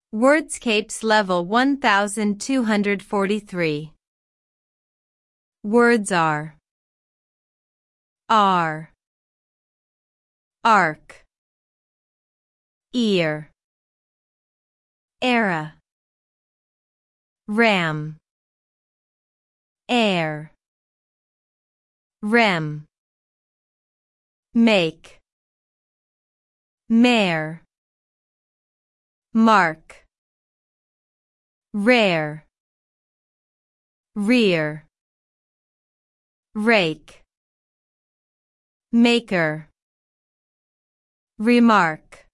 Wordscapes Level 1243. Words are arc, ear, era, ram, air, rem, make, mare, mark, rare, rear, rake, maker, remark.